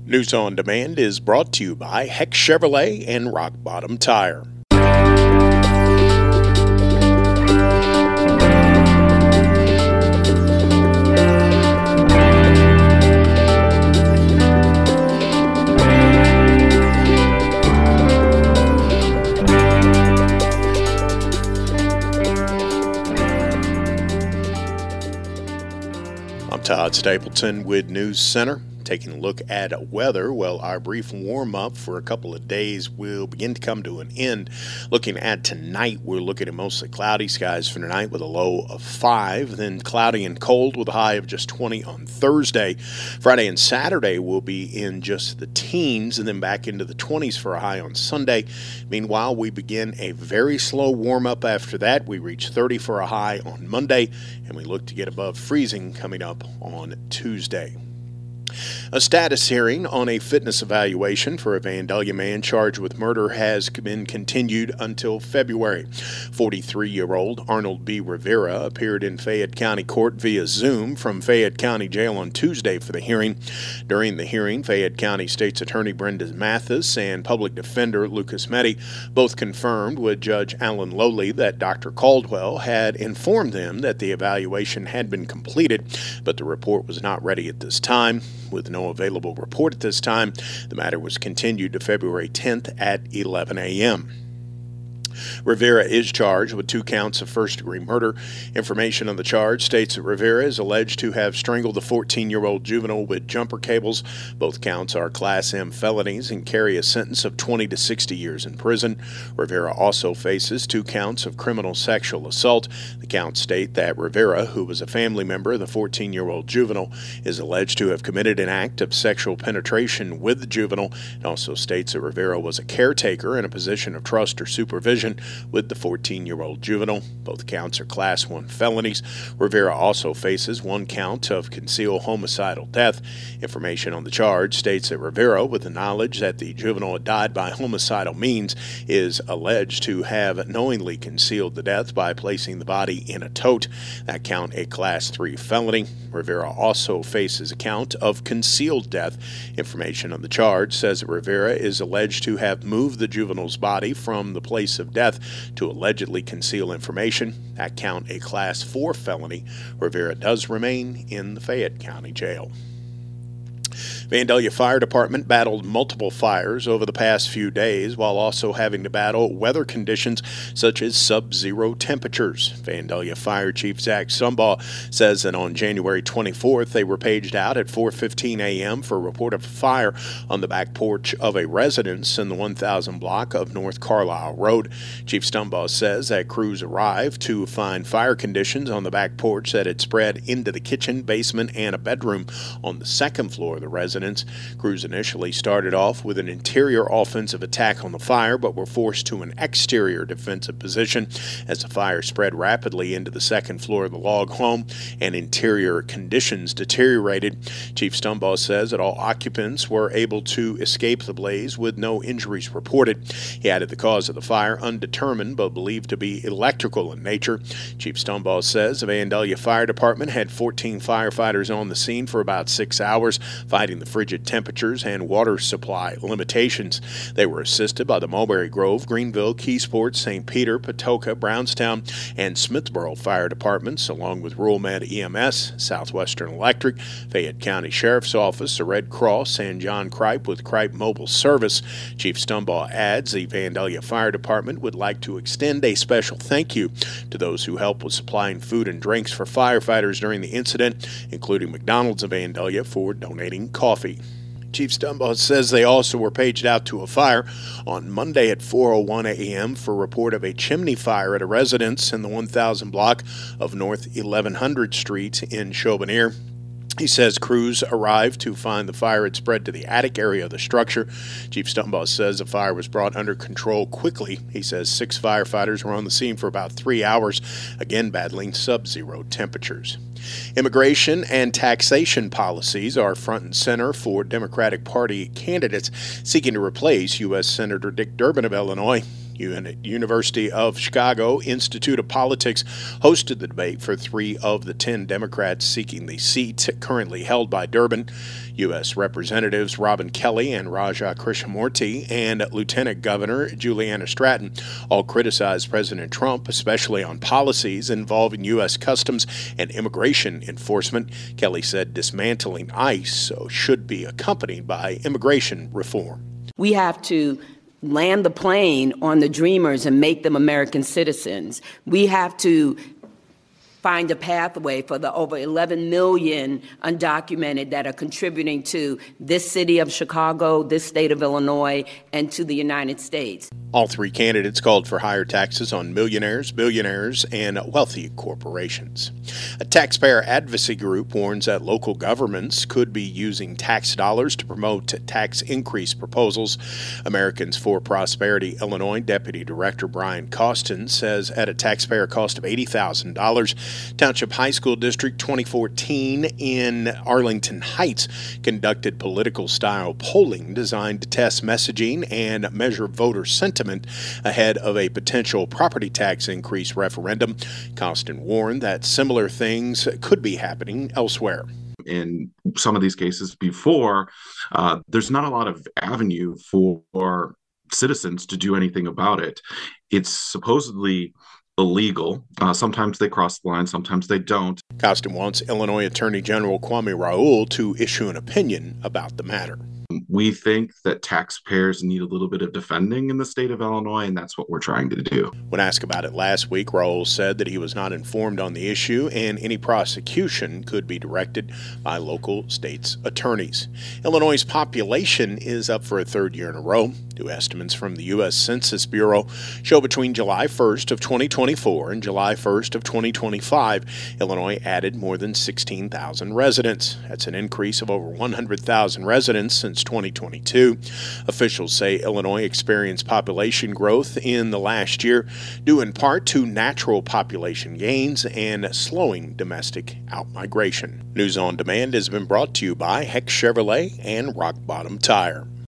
News on Demand is brought to you by Heck Chevrolet and Rock Bottom Tire. I'm Todd Stapleton with News Center. Taking a look at weather, well, our brief warm-up for a couple of days will begin to come to an end. Looking at tonight, we're looking at mostly cloudy skies for tonight with a low of 5, then cloudy and cold with a high of just 20 on Thursday. Friday and Saturday will be in just the teens and then back into the 20s for a high on Sunday. Meanwhile, we begin a very slow warm-up after that. We reach 30 for a high on Monday, and we look to get above freezing coming up on Tuesday. A status hearing on a fitness evaluation for a Vandalia man charged with murder has been continued until February. 43-year-old Arnold B. Rivera appeared in Fayette County Court via Zoom from Fayette County Jail on Tuesday for the hearing. During the hearing, Fayette County State's Attorney Brenda Mathis and Public Defender Lucas Meddy both confirmed with Judge Alan Lowley that Dr. Caldwell had informed them that the evaluation had been completed, but the report was not ready at this time. With no available report at this time, the matter was continued to February 10th at 11 a.m. Rivera is charged with 2 counts of first-degree murder. Information on the charge states that Rivera is alleged to have strangled the 14-year-old juvenile with jumper cables. Both counts are Class M felonies and carry a sentence of 20 to 60 years in prison. Rivera also faces 2 counts of criminal sexual assault. The counts state that Rivera, who was a family member of the 14-year-old juvenile, is alleged to have committed an act of sexual penetration with the juvenile. It also states that Rivera was a caretaker in a position of trust or supervision with the 14-year-old juvenile. Both counts are Class 1 felonies. Rivera also faces 1 count of concealed homicidal death. Information on the charge states that Rivera, with the knowledge that the juvenile had died by homicidal means, is alleged to have knowingly concealed the death by placing the body in a tote. That count a Class 3 felony. Rivera also faces a count of concealed death. Information on the charge says that Rivera is alleged to have moved the juvenile's body from the place of death to allegedly conceal information. That count a Class 4 felony. Rivera does remain in the Fayette County Jail. Vandalia Fire Department battled multiple fires over the past few days while also having to battle weather conditions such as sub-zero temperatures. Vandalia Fire Chief Zach Sumbaugh says that on January 24th they were paged out at 4:15 a.m. for a report of a fire on the back porch of a residence in the 1000 block of North Carlisle Road. Chief Sumbaugh says that crews arrived to find fire conditions on the back porch that had spread into the kitchen, basement, and a bedroom on the second floor of the residence. Crews initially started off with an interior offensive attack on the fire, but were forced to an exterior defensive position as the fire spread rapidly into the second floor of the log home and interior conditions deteriorated. Chief Stumbaugh says that all occupants were able to escape the blaze with no injuries reported. He added the cause of the fire undetermined but believed to be electrical in nature. Chief Stumbaugh says the Vandalia Fire Department had 14 firefighters on the scene for about 6 hours, fighting the frigid temperatures and water supply limitations. They were assisted by the Mulberry Grove, Greenville, Keysport, St. Peter, Patoka, Brownstown, and Smithboro Fire Departments, along with Rural Med EMS, Southwestern Electric, Fayette County Sheriff's Office, the Red Cross, and John Kripe with Kripe Mobile Service. Chief Stumbaugh adds the Vandalia Fire Department would like to extend a special thank you to those who helped with supplying food and drinks for firefighters during the incident, including McDonald's of Vandalia for donating coffee. Chief Stumbaugh says they also were paged out to a fire on Monday at 4:01 a.m. for a report of a chimney fire at a residence in the 1000 block of North 1100 Street in Chauboneer. He says crews arrived to find the fire had spread to the attic area of the structure. Chief Stumbaugh says the fire was brought under control quickly. He says 6 firefighters were on the scene for about 3 hours, again battling sub-zero temperatures. Immigration and taxation policies are front and center for Democratic Party candidates seeking to replace U.S. Senator Dick Durbin of Illinois. University of Chicago Institute of Politics hosted the debate for 3 of the 10 Democrats seeking the seat currently held by Durbin. U.S. Representatives Robin Kelly and Raja Krishnamurti and Lieutenant Governor Juliana Stratton all criticized President Trump, especially on policies involving U.S. Customs and immigration enforcement. Kelly said dismantling ICE should be accompanied by immigration reform. We have to land the plane on the dreamers and make them American citizens. We have to find a pathway for the over 11 million undocumented that are contributing to this city of Chicago, this state of Illinois, and to the United States. All 3 candidates called for higher taxes on millionaires, billionaires, and wealthy corporations. A taxpayer advocacy group warns that local governments could be using tax dollars to promote tax increase proposals. Americans for Prosperity Illinois Deputy Director Brian Costin says at a taxpayer cost of $80,000, Township High School District 2014 in Arlington Heights conducted political-style polling designed to test messaging and measure voter sentiment ahead of a potential property tax increase referendum. Costin warned that similar things could be happening elsewhere. In some of these cases before, there's not a lot of avenue for citizens to do anything about it. It's supposedly illegal. Sometimes they cross the line, sometimes they don't. Costin wants Illinois Attorney General Kwame Raoul to issue an opinion about the matter. We think that taxpayers need a little bit of defending in the state of Illinois, and that's what we're trying to do. When asked about it last week, Raoul said that he was not informed on the issue and any prosecution could be directed by local states' attorneys. Illinois' population is up for a 3rd year in a row. New estimates from the U.S. Census Bureau show between July 1st of 2024 and July 1st of 2025, Illinois added more than 16,000 residents. That's an increase of over 100,000 residents since 2022. Officials say Illinois experienced population growth in the last year, due in part to natural population gains and slowing domestic outmigration. News on Demand has been brought to you by Heck Chevrolet and Rock Bottom Tire.